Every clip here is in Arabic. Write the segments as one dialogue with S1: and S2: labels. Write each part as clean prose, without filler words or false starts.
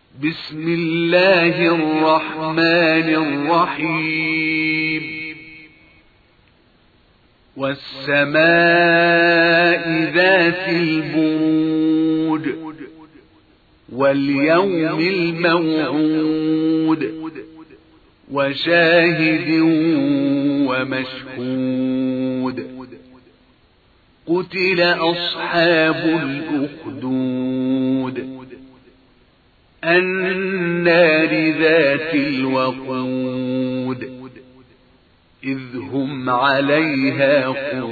S1: بسم الله الرحمن الرحيم والسماء ذات البروج واليوم الموعود وشاهد ومشهود قتل أصحاب الأخدود النار ذات الوقود إذ هم عليها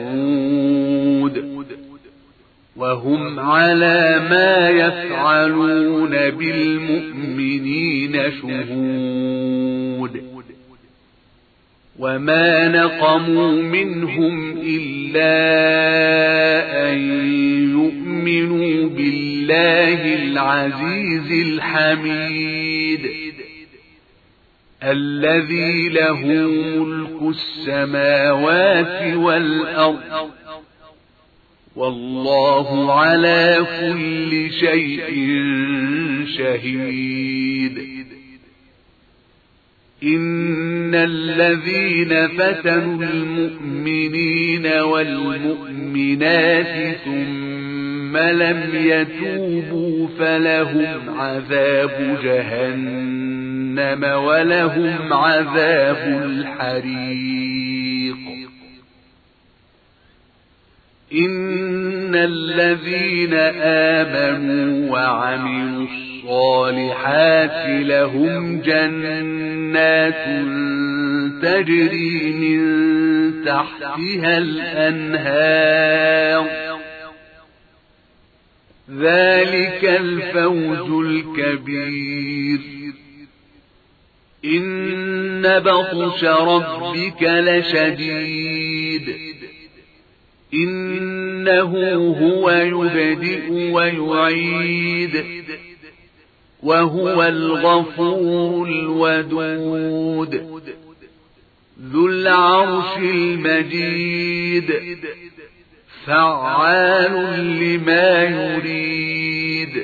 S1: قعود وهم على ما يفعلون بالمؤمنين شهود وما نقموا منهم إلا أن يؤمنوا بالله العزيز الحميد الذي له ملك السماوات والأرض والله على كل شيء شهيد إن الذين فتنوا المؤمنين والمؤمنات ثم لم يتوبوا فلهم عذاب جهنم ولهم عذاب الحريق إن الذين آمنوا وعملوا الصالحات لهم جنات تجري من تحتها الأنهار ذلك الفوز الكبير إن بطش ربك لشديد إنه هو يبدئ ويعيد وهو الغفور الودود ذو العرش المجيد فعال لما يريد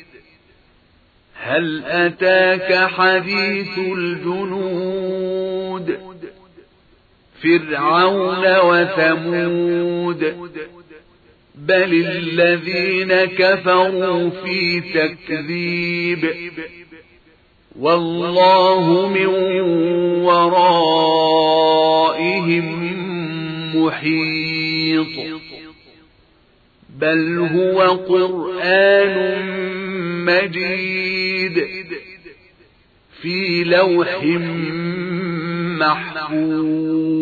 S1: هل أتاك حديث الجنود فرعون وثمود بل الذين كفروا في تكذيب والله من ورائهم محيط بل هو قرآن مجيد في لوح محفوظ